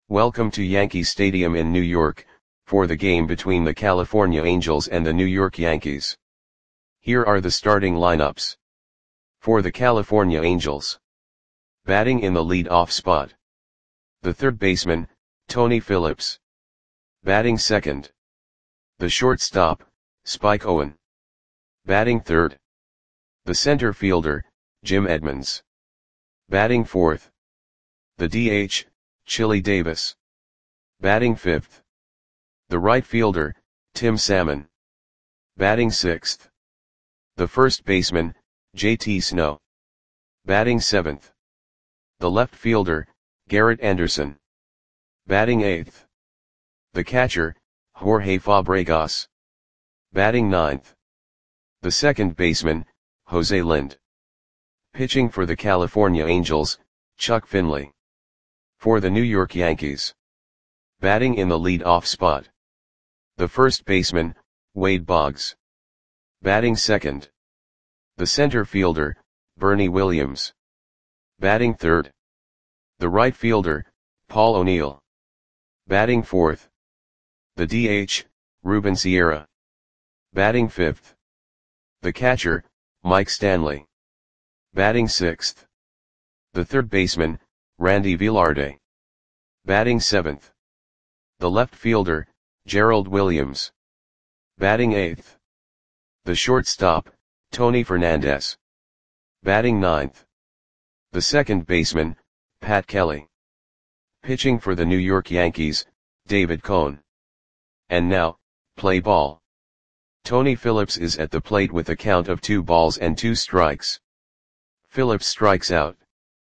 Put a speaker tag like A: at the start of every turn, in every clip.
A: Welcome to Yankee Stadium in New York, for the game between the California Angels and the New York Yankees. Here are the starting lineups. For the California Angels. Batting in the lead-off spot. The third baseman, Tony Phillips. Batting second. The shortstop, Spike Owen. Batting third. The center fielder, Jim Edmonds. Batting fourth. The DH, Chili Davis. Batting fifth. The right fielder, Tim Salmon. Batting sixth. The first baseman, JT Snow. Batting seventh. The left fielder, Garrett Anderson. Batting eighth. The catcher, Jorge Fabregas. Batting ninth. The second baseman, Jose Lind. Pitching for the California Angels, Chuck Finley. For the New York Yankees. Batting in the lead-off spot. The first baseman, Wade Boggs. Batting second. The center fielder, Bernie Williams. Batting third. The right fielder, Paul O'Neill. Batting fourth. The DH, Ruben Sierra. Batting fifth. The catcher, Mike Stanley. Batting sixth. The third baseman, Randy Velarde. Batting seventh. The left fielder, Gerald Williams. Batting eighth. The shortstop, Tony Fernandez. Batting ninth. The second baseman, Pat Kelly. Pitching for the New York Yankees, David Cone. And now, play ball. Tony Phillips is at the plate with a count of 2 balls and 2 strikes. Phillips strikes out.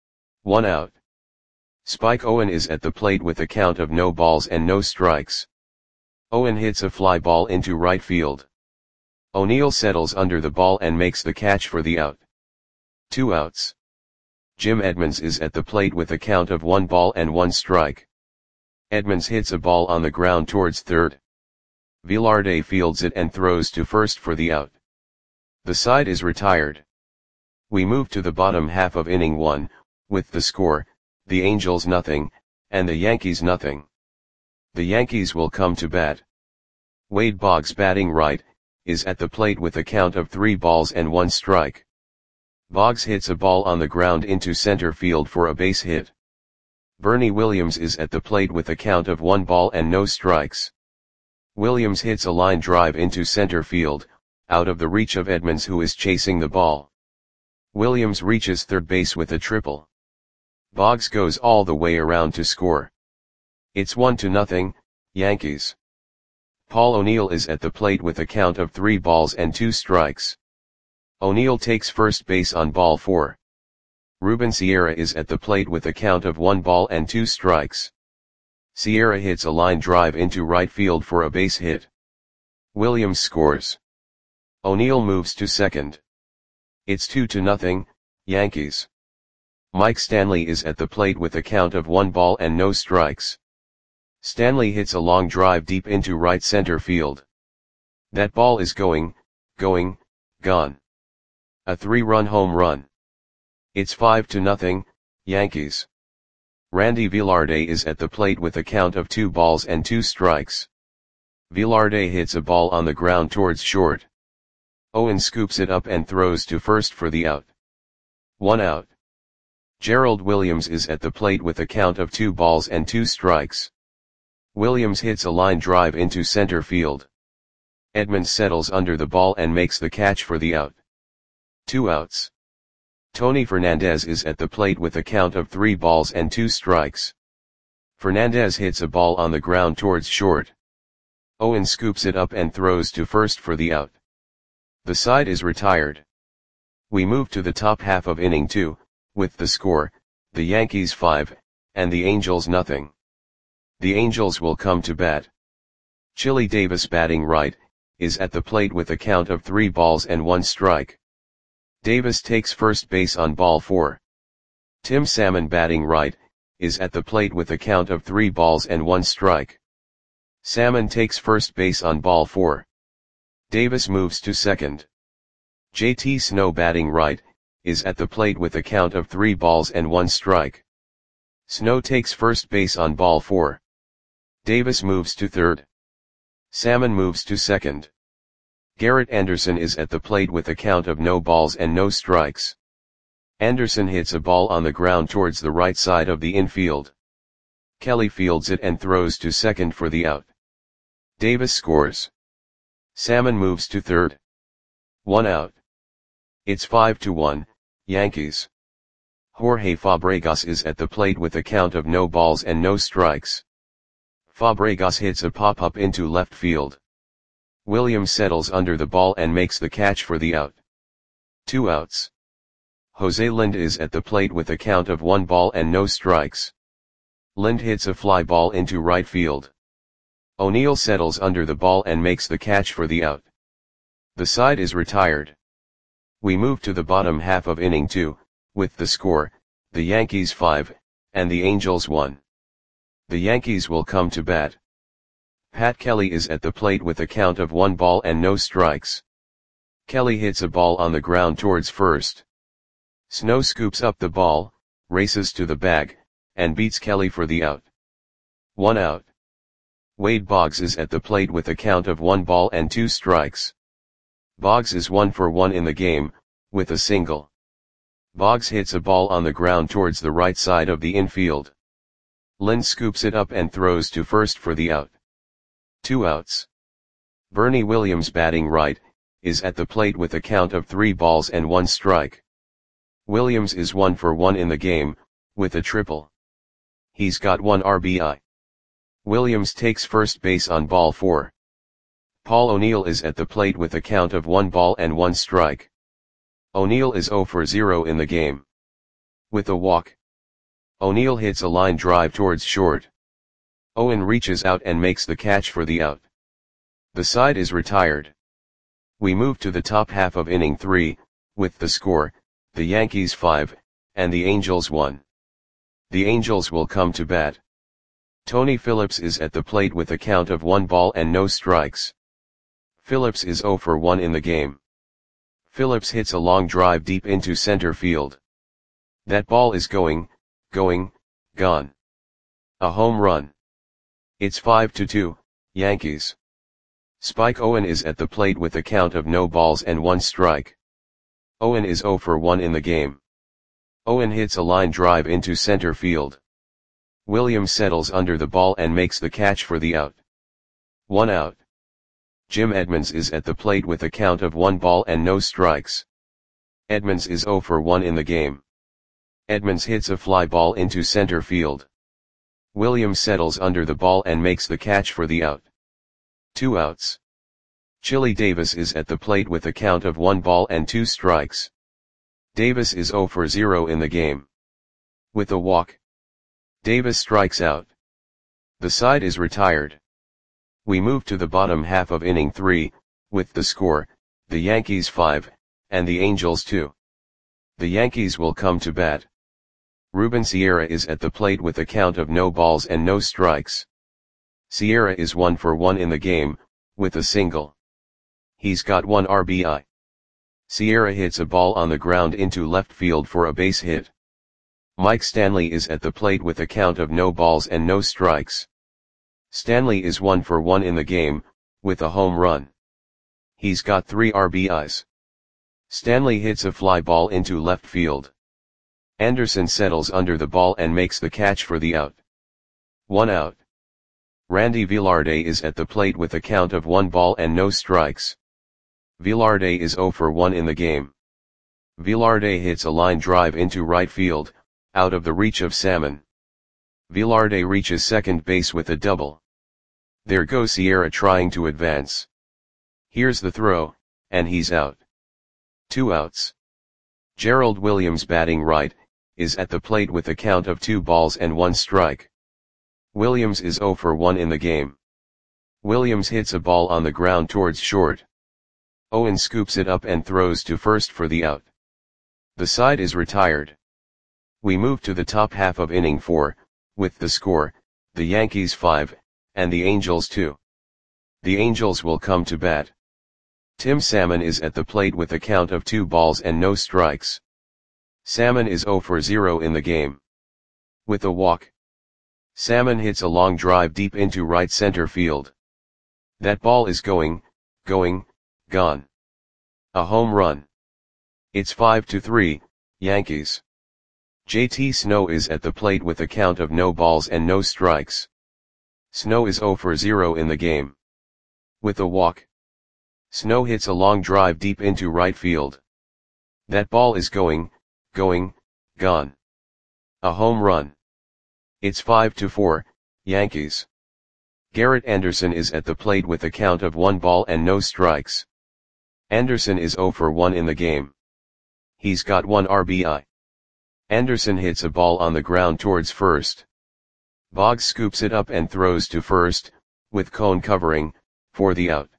A: 1 out. Spike Owen is at the plate with a count of no balls and no strikes. Owen hits a fly ball into right field. O'Neill settles under the ball and makes the catch for the out. 2 outs. Jim Edmonds is at the plate with a count of 1 ball and 1 strike. Edmonds hits a ball on the ground towards third. Velarde fields it and throws to first for the out. The side is retired. We move to the bottom half of inning 1, with the score, the Angels nothing, and the Yankees nothing. The Yankees will come to bat. Wade Boggs batting right, is at the plate with a count of 3 balls and 1 strike. Boggs hits a ball on the ground into center field for a base hit. Bernie Williams is at the plate with a count of 1 ball and no strikes. Williams hits a line drive into center field, out of the reach of Edmonds who is chasing the ball. Williams reaches third base with a triple. Boggs goes all the way around to score. It's 1-0, Yankees. Paul O'Neill is at the plate with a count of 3 balls and 2 strikes. O'Neill takes first base on ball 4. Ruben Sierra is at the plate with a count of 1 ball and 2 strikes. Sierra hits a line drive into right field for a base hit. Williams scores. O'Neill moves to second. It's 2-0, Yankees. Mike Stanley is at the plate with a count of 1 ball and no strikes. Stanley hits a long drive deep into right center field. That ball is gone. A 3-run home run. It's 5-0, Yankees. Randy Velarde is at the plate with a count of 2 balls and 2 strikes. Velarde hits a ball on the ground towards short. Owen scoops it up and throws to first for the out. 1 out. Gerald Williams is at the plate with a count of 2 balls and 2 strikes. Williams hits a line drive into center field. Edmonds settles under the ball and makes the catch for the out. 2 outs. Tony Fernandez is at the plate with a count of 3 balls and 2 strikes. Fernandez hits a ball on the ground towards short. Owen scoops it up and throws to first for the out. The side is retired. We move to the top half of inning 2, with the score, the Yankees 5, and the Angels nothing. The Angels will come to bat. Chili Davis batting right, is at the plate with a count of 3 balls and 1 strike. Davis takes first base on ball 4. Tim Salmon batting right, is at the plate with a count of 3 balls and 1 strike. Salmon takes first base on ball 4. Davis moves to second. JT Snow batting right, is at the plate with a count of 3 balls and 1 strike. Snow takes first base on ball 4. Davis moves to third. Salmon moves to second. Garrett Anderson is at the plate with a count of no balls and no strikes. Anderson hits a ball on the ground towards the right side of the infield. Kelly fields it and throws to second for the out. Davis scores. Salmon moves to third. 1 out. It's 5-1, Yankees. Jorge Fabregas is at the plate with a count of no balls and no strikes. Fabregas hits a pop-up into left field. Williams settles under the ball and makes the catch for the out. 2 outs. Jose Lind is at the plate with a count of 1 ball and no strikes. Lind hits a fly ball into right field. O'Neill settles under the ball and makes the catch for the out. The side is retired. We move to the bottom half of inning 2, with the score, the Yankees 5, and the Angels 1. The Yankees will come to bat. Pat Kelly is at the plate with a count of 1 ball and no strikes. Kelly hits a ball on the ground towards first. Snow scoops up the ball, races to the bag, and beats Kelly for the out. 1 out. Wade Boggs is at the plate with a count of 1 ball and 2 strikes. Boggs is 1 for 1 in the game, with a single. Boggs hits a ball on the ground towards the right side of the infield. Lind scoops it up and throws to first for the out. 2 outs. Bernie Williams, batting right, is at the plate with a count of 3 balls and 1 strike. Williams is 1 for 1 in the game, with a triple. He's got 1 RBI. Williams takes first base on ball 4. Paul O'Neill is at the plate with a count of 1 ball and 1 strike. O'Neill is 0 for 0 in the game. With a walk. O'Neill hits a line drive towards short. Owen reaches out and makes the catch for the out. The side is retired. We move to the top half of inning 3, with the score, the Yankees 5, and the Angels 1. The Angels will come to bat. Tony Phillips is at the plate with a count of 1 ball and no strikes. Phillips is 0 for 1 in the game. Phillips hits a long drive deep into center field. That ball is gone. A home run. It's 5-2, Yankees. Spike Owen is at the plate with a count of no balls and 1 strike. Owen is 0 for 1 in the game. Owen hits a line drive into center field. Williams settles under the ball and makes the catch for the out. 1 out. Jim Edmonds is at the plate with a count of 1 ball and no strikes. Edmonds is 0 for 1 in the game. Edmonds hits a fly ball into center field. Williams settles under the ball and makes the catch for the out. 2 outs. Chili Davis is at the plate with a count of 1 ball and 2 strikes. Davis is 0 for 0 in the game. With a walk. Davis strikes out. The side is retired. We move to the bottom half of inning 3, with the score, the Yankees 5, and the Angels 2. The Yankees will come to bat. Ruben Sierra is at the plate with a count of no balls and no strikes. Sierra is 1 for 1 in the game, with a single. He's got 1 RBI. Sierra hits a ball on the ground into left field for a base hit. Mike Stanley is at the plate with a count of no balls and no strikes. Stanley is 1 for 1 in the game, with a home run. He's got 3 RBIs. Stanley hits a fly ball into left field. Anderson settles under the ball and makes the catch for the out. 1 out. Randy Velarde is at the plate with a count of 1 ball and no strikes. Velarde is 0 for 1 in the game. Velarde hits a line drive into right field, out of the reach of Salmon. Velarde reaches second base with a double. There goes Sierra trying to advance. Here's the throw, and he's out. 2 outs. Gerald Williams, batting right, is at the plate with a count of 2 balls and 1 strike. Williams is 0 for 1 in the game. Williams hits a ball on the ground towards short. Owen scoops it up and throws to first for the out. The side is retired. We move to the top half of inning 4, with the score, the Yankees 5, and the Angels 2. The Angels will come to bat. Tim Salmon is at the plate with a count of 2 balls and no strikes. Salmon is 0 for 0 in the game. With a walk. Salmon hits a long drive deep into right center field. That ball is going, gone. A home run. It's 5-3, Yankees. JT Snow is at the plate with a count of no balls and no strikes. Snow is 0 for 0 in the game. With a walk. Snow hits a long drive deep into right field. That ball is going, gone. A home run. It's 5-4, Yankees. Garrett Anderson is at the plate with a count of 1 ball and no strikes. Anderson is 0 for 1 in the game. He's got 1 RBI. Anderson hits a ball on the ground towards first. Boggs scoops it up and throws to first, with Cone covering, for the out.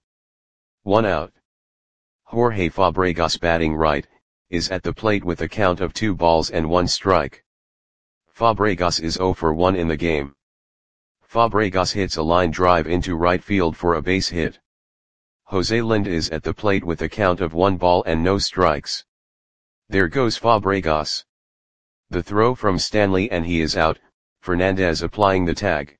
A: 1 out. Jorge Fabregas, batting right, is at the plate with a count of 2 balls and 1 strike. Fabregas is 0 for 1 in the game. Fabregas hits a line drive into right field for a base hit. Jose Lind is at the plate with a count of 1 ball and no strikes. There goes Fabregas. The throw from Stanley and he is out, Fernandez applying the tag.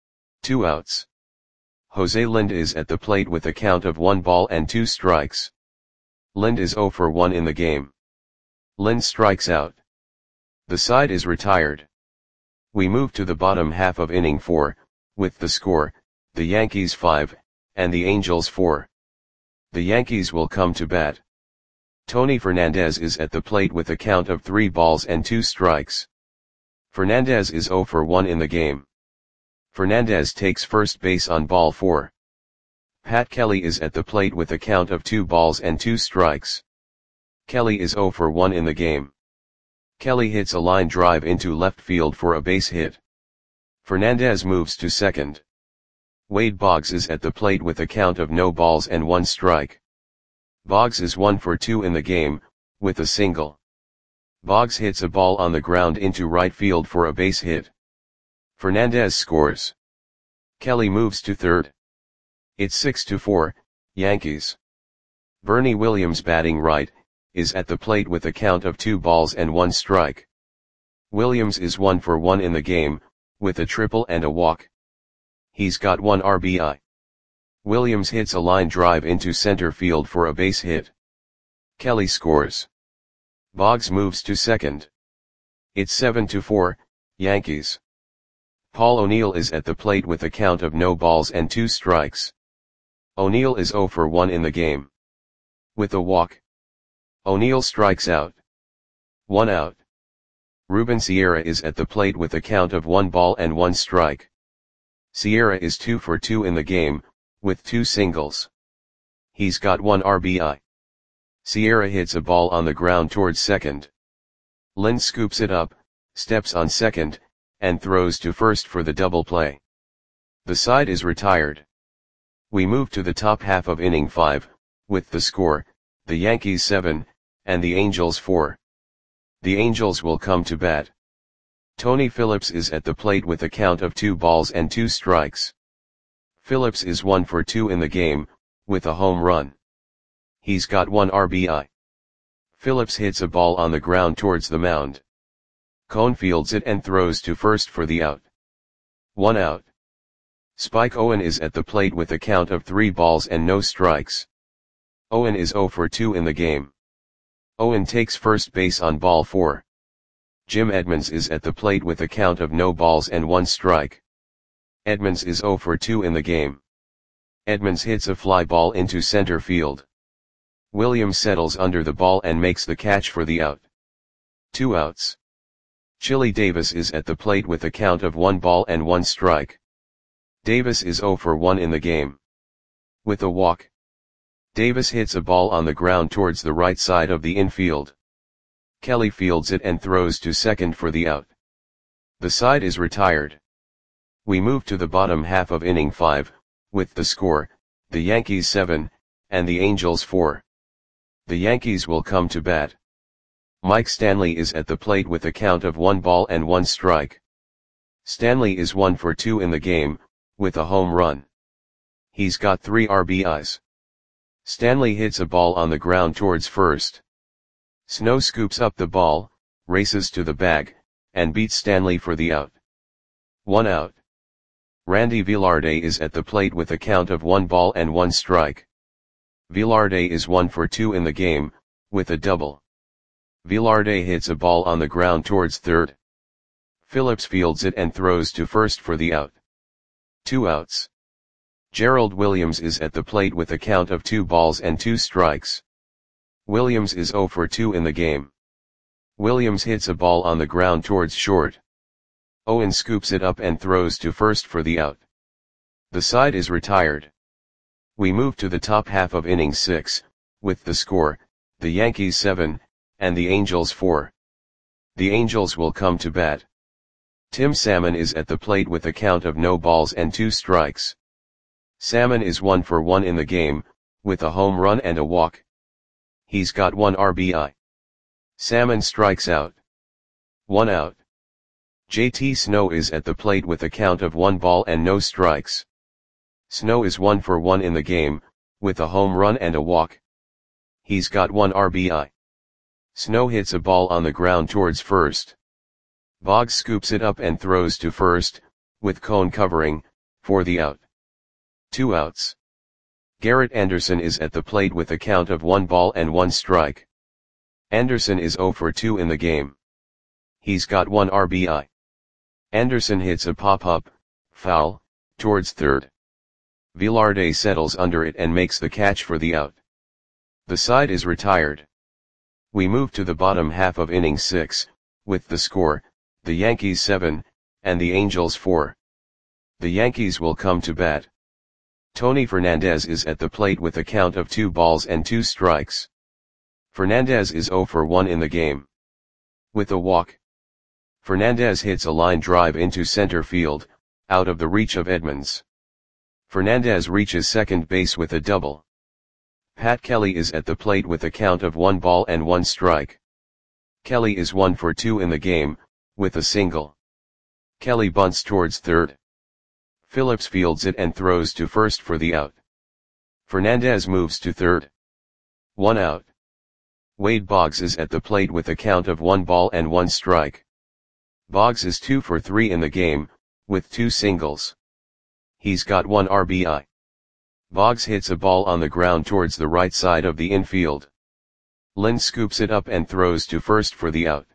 A: 2 outs. Jose Lind is at the plate with a count of 1 ball and 2 strikes. Lind is 0 for 1 in the game. Lind strikes out. The side is retired. We move to the bottom half of inning 4, with the score, the Yankees 5, and the Angels 4. The Yankees will come to bat. Tony Fernandez is at the plate with a count of 3 balls and 2 strikes. Fernandez is 0 for 1 in the game. Fernandez takes first base on ball 4. Pat Kelly is at the plate with a count of 2 balls and 2 strikes. Kelly is 0 for 1 in the game. Kelly hits a line drive into left field for a base hit. Fernandez moves to second. Wade Boggs is at the plate with a count of no balls and 1 strike. Boggs is 1 for 2 in the game, with a single. Boggs hits a ball on the ground into right field for a base hit. Fernandez scores. Kelly moves to third. It's 6-4, Yankees. Bernie Williams, batting right, is at the plate with a count of 2 balls and 1 strike. Williams is 1 for 1 in the game, with a triple and a walk. He's got 1 RBI. Williams hits a line drive into center field for a base hit. Kelly scores. Boggs moves to second. It's 7-4, Yankees. Paul O'Neill is at the plate with a count of no balls and 2 strikes. O'Neill is 0 for 1 in the game. With a walk. O'Neill strikes out. 1 out. Ruben Sierra is at the plate with a count of 1 ball and 1 strike. Sierra is 2 for 2 in the game, with 2 singles. He's got 1 RBI. Sierra hits a ball on the ground towards second. Lind scoops it up, steps on second, and throws to first for the double play. The side is retired. We move to the top half of inning 5, with the score, the Yankees 7, and the Angels 4. The Angels will come to bat. Tony Phillips is at the plate with a count of 2 balls and 2 strikes. Phillips is 1 for 2 in the game, with a home run. He's got 1 RBI. Phillips hits a ball on the ground towards the mound. Cone fields it and throws to first for the out. 1 out. Spike Owen is at the plate with a count of 3 balls and no strikes. Owen is 0 for 2 in the game. Owen takes first base on ball 4. Jim Edmonds is at the plate with a count of no balls and 1 strike. Edmonds is 0 for 2 in the game. Edmonds hits a fly ball into center field. Williams settles under the ball and makes the catch for the out. 2 outs. Chili Davis is at the plate with a count of 1 ball and 1 strike. Davis is 0 for 1 in the game. With a walk. Davis hits a ball on the ground towards the right side of the infield. Kelly fields it and throws to second for the out. The side is retired. We move to the bottom half of inning 5, with the score, the Yankees 7, and the Angels 4. The Yankees will come to bat. Mike Stanley is at the plate with a count of 1 ball and 1 strike. Stanley is 1 for 2 in the game, with a home run. He's got 3 RBIs. Stanley hits a ball on the ground towards first. Snow scoops up the ball, races to the bag, and beats Stanley for the out. 1 out. Randy Velarde is at the plate with a count of 1 ball and 1 strike. Velarde is 1 for 2 in the game, with a double. Velarde hits a ball on the ground towards third. Phillips fields it and throws to first for the out. 2 outs. Gerald Williams is at the plate with a count of 2 balls and 2 strikes. Williams is 0 for 2 in the game. Williams hits a ball on the ground towards short. Owen scoops it up and throws to first for the out. The side is retired. We move to the top half of inning 6, with the score, the Yankees 7, and the Angels 4. The Angels will come to bat. Tim Salmon is at the plate with a count of no balls and 2 strikes. Salmon is 1 for 1 in the game, with a home run and a walk. He's got 1 RBI. Salmon strikes out. 1 out. JT Snow is at the plate with a count of 1 ball and no strikes. Snow is 1 for 1 in the game, with a home run and a walk. He's got 1 RBI. Snow hits a ball on the ground towards first. Boggs scoops it up and throws to first, with Cone covering, for the out. 2 outs. Garrett Anderson is at the plate with a count of 1 ball and 1 strike. Anderson is 0 for 2 in the game. He's got 1 RBI. Anderson hits a pop-up, foul, towards third. Velarde settles under it and makes the catch for the out. The side is retired. We move to the bottom half of inning 6, with the score, the Yankees 7, and the Angels 4. The Yankees will come to bat. Tony Fernandez is at the plate with a count of 2 balls and 2 strikes. Fernandez is 0 for 1 in the game. With a walk. Fernandez hits a line drive into center field, out of the reach of Edmonds. Fernandez reaches second base with a double. Pat Kelly is at the plate with a count of 1 ball and 1 strike. Kelly is 1 for 2 in the game, with a single. Kelly bunts towards third. Phillips fields it and throws to first for the out. Fernandez moves to third. 1 out. Wade Boggs is at the plate with a count of 1 ball and 1 strike. Boggs is 2 for 3 in the game, with 2 singles. He's got 1 RBI. Boggs hits a ball on the ground towards the right side of the infield. Lynn scoops it up and throws to first for the out.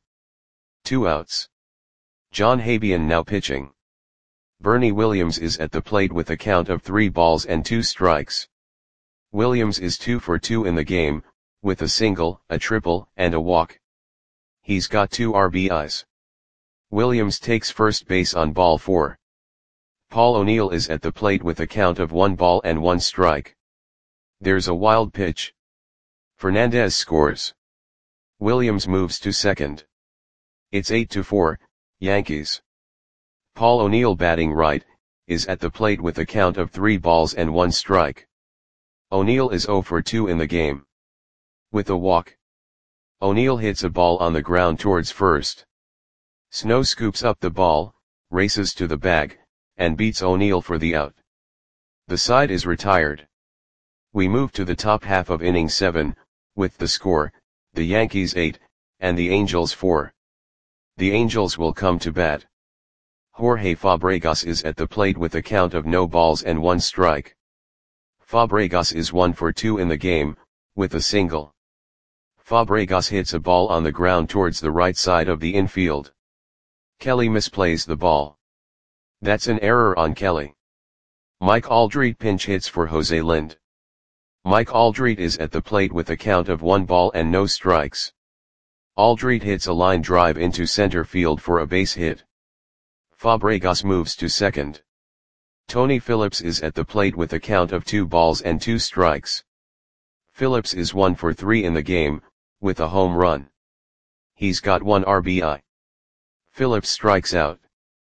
A: 2 outs. John Habian now pitching. Bernie Williams is at the plate with a count of 3 balls and 2 strikes. Williams is 2 for 2 in the game, with a single, a triple, and a walk. He's got 2 RBIs. Williams takes first base on ball 4. Paul O'Neill is at the plate with a count of 1 ball and 1 strike. There's a wild pitch. Fernandez scores. Williams moves to second. It's 8-4, Yankees. Paul O'Neill, batting right, is at the plate with a count of 3 balls and 1 strike. O'Neill is 0 for 2 in the game. With a walk. O'Neill hits a ball on the ground towards first. Snow scoops up the ball, races to the bag, and beats O'Neill for the out. The side is retired. We move to the top half of inning 7, with the score, the Yankees 8, and the Angels 4. The Angels will come to bat. Jorge Fabregas is at the plate with a count of no balls and 1 strike. Fabregas is 1 for 2 in the game, with a single. Fabregas hits a ball on the ground towards the right side of the infield. Kelly misplays the ball. That's an error on Kelly. Mike Aldrete pinch hits for Jose Lind. Mike Aldrete is at the plate with a count of 1 ball and no strikes. Aldrete hits a line drive into center field for a base hit. Fabregas moves to second. Tony Phillips is at the plate with a count of 2 balls and 2 strikes. Phillips is 1 for 3 in the game, with a home run. He's got 1 RBI. Phillips strikes out.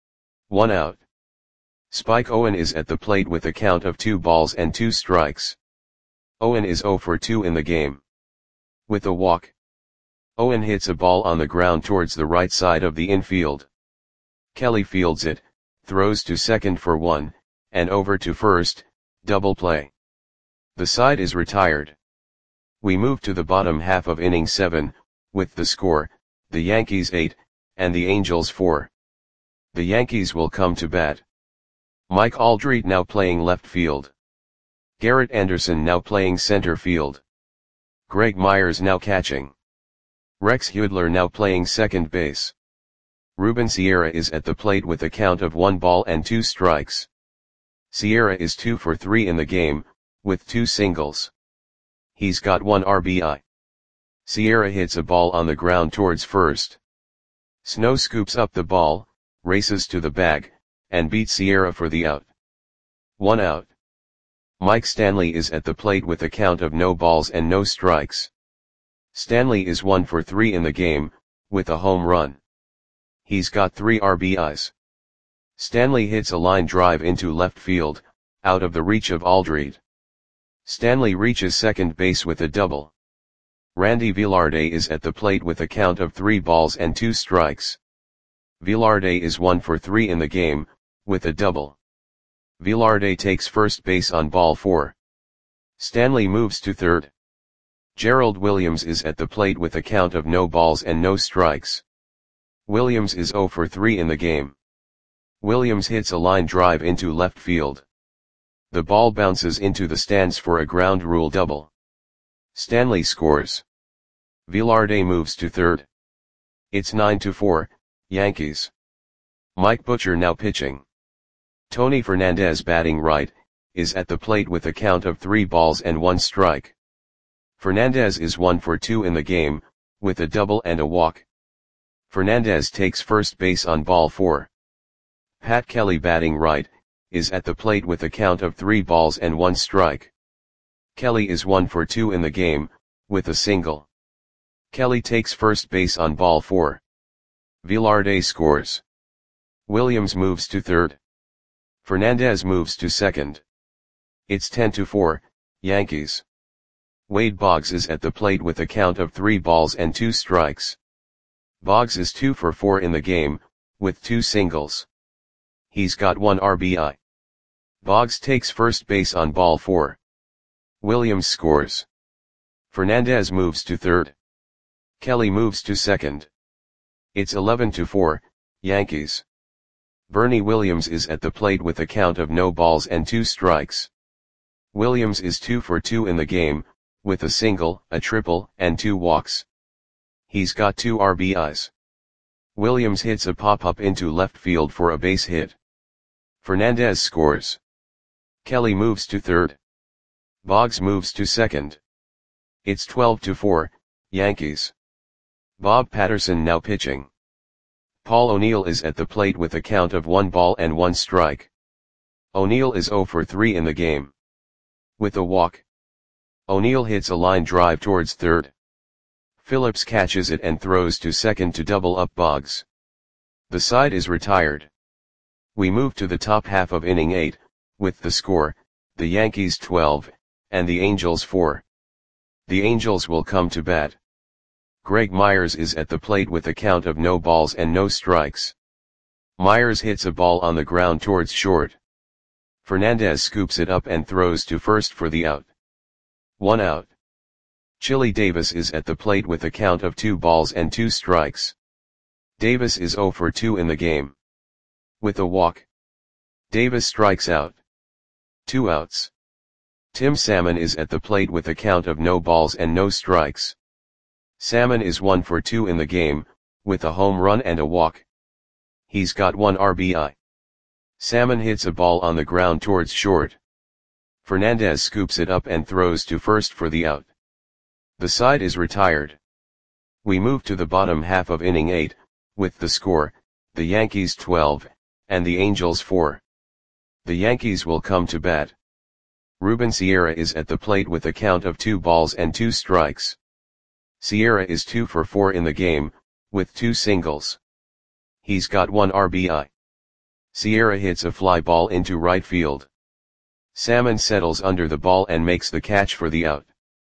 A: 1 out. Spike Owen is at the plate with a count of 2 balls and 2 strikes. Owen is 0 for 2 in the game. With a walk. Owen hits a ball on the ground towards the right side of the infield. Kelly fields it, throws to second for 1, and over to first, double play. The side is retired. We move to the bottom half of inning 7, with the score, the Yankees 8, and the Angels 4. The Yankees will come to bat. Mike Aldrete now playing left field. Garrett Anderson now playing center field. Greg Myers now catching. Rex Hudler now playing second base. Ruben Sierra is at the plate with a count of 1 ball and 2 strikes. Sierra is 2 for 3 in the game, with 2 singles. He's got 1 RBI. Sierra hits a ball on the ground towards first. Snow scoops up the ball, races to the bag, and beats Sierra for the out. 1 out. Mike Stanley is at the plate with a count of no balls and no strikes. Stanley is 1 for 3 in the game, with a home run. He's got 3 RBIs. Stanley hits a line drive into left field, out of the reach of Aldrete. Stanley reaches second base with a double. Randy Velarde is at the plate with a count of 3 balls and 2 strikes. Velarde is 1 for 3 in the game, with a double. Velarde takes first base on ball 4. Stanley moves to third. Gerald Williams is at the plate with a count of no balls and no strikes. Williams is 0 for 3 in the game. Williams hits a line drive into left field. The ball bounces into the stands for a ground rule double. Stanley scores. Velarde moves to third. It's 9-4, Yankees. Mike Butcher now pitching. Tony Fernandez batting right, is at the plate with a count of 3 balls and 1 strike. Fernandez is 1 for 2 in the game, with a double and a walk. Fernandez takes first base on ball 4. Pat Kelly batting right, is at the plate with a count of 3 balls and 1 strike. Kelly is 1 for 2 in the game, with a single. Kelly takes first base on ball 4. Velarde scores. Williams moves to third. Fernandez moves to second. It's 10-4, Yankees. Wade Boggs is at the plate with a count of 3 balls and 2 strikes. Boggs is 2 for 4 in the game, with 2 singles. He's got 1 RBI. Boggs takes first base on ball 4. Williams scores. Fernandez moves to third. Kelly moves to second. It's 11-4, Yankees. Bernie Williams is at the plate with a count of no balls and 2 strikes. Williams is 2 for 2 in the game, with a single, a triple, and 2 walks. He's got 2 RBIs. Williams hits a pop-up into left field for a base hit. Fernandez scores. Kelly moves to third. Boggs moves to second. It's 12-4, Yankees. Bob Patterson now pitching. Paul O'Neill is at the plate with a count of 1 ball and 1 strike. O'Neill is 0 for 3 in the game. With a walk. O'Neill hits a line drive towards third. Phillips catches it and throws to second to double up Boggs. The side is retired. We move to the top half of inning 8, with the score, the Yankees 12, and the Angels 4. The Angels will come to bat. Greg Myers is at the plate with a count of no balls and no strikes. Myers hits a ball on the ground towards short. Fernandez scoops it up and throws to first for the out. 1 out. Chili Davis is at the plate with a count of 2 balls and 2 strikes. Davis is 0 for 2 in the game. With a walk. Davis strikes out. 2 outs. Tim Salmon is at the plate with a count of no balls and no strikes. Salmon is 1 for 2 in the game, with a home run and a walk. He's got 1 RBI. Salmon hits a ball on the ground towards short. Fernandez scoops it up and throws to first for the out. The side is retired. We move to the bottom half of inning 8, with the score, the Yankees 12, and the Angels 4. The Yankees will come to bat. Ruben Sierra is at the plate with a count of 2 balls and 2 strikes. Sierra is 2 for 4 in the game, with 2 singles. He's got 1 RBI. Sierra hits a fly ball into right field. Salmon settles under the ball and makes the catch for the out.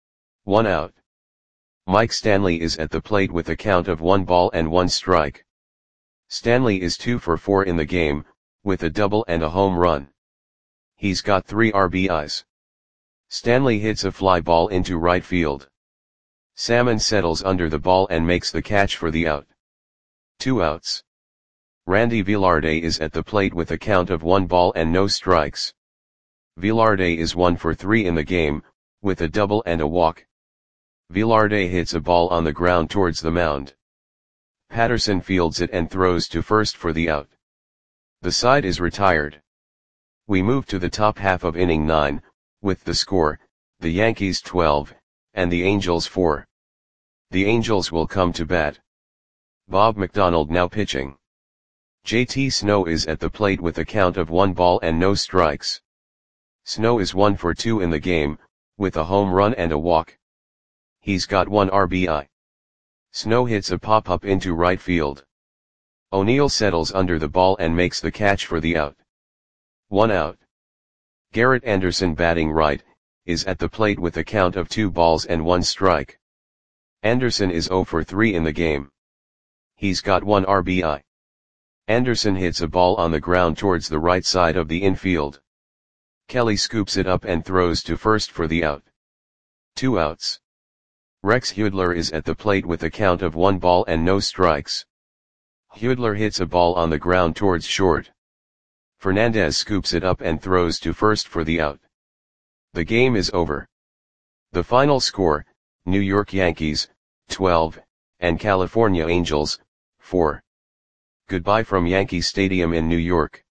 A: 1 out. Mike Stanley is at the plate with a count of 1 ball and 1 strike. Stanley is 2 for 4 in the game, with a double and a home run. He's got 3 RBIs. Stanley hits a fly ball into right field. Salmon settles under the ball and makes the catch for the out. 2 outs. Randy Velarde is at the plate with a count of 1 ball and no strikes. Velarde is 1 for 3 in the game, with a double and a walk. Velarde hits a ball on the ground towards the mound. Patterson fields it and throws to first for the out. The side is retired. We move to the top half of inning 9, with the score, the Yankees 12, and the Angels 4. The Angels will come to bat. Bob McDonald now pitching. JT Snow is at the plate with a count of 1 ball and no strikes. Snow is 1 for 2 in the game, with a home run and a walk. He's got 1 RBI. Snow hits a pop-up into right field. O'Neill settles under the ball and makes the catch for the out. 1 out. Garrett Anderson batting right, is at the plate with a count of 2 balls and 1 strike. Anderson is 0 for 3 in the game. He's got 1 RBI. Anderson hits a ball on the ground towards the right side of the infield. Kelly scoops it up and throws to first for the out. 2 outs. Rex Hudler is at the plate with a count of 1 ball and no strikes. Hudler hits a ball on the ground towards short. Fernandez scoops it up and throws to first for the out. The game is over. The final score, New York Yankees, 12, and California Angels, 4. Goodbye from Yankee Stadium in New York.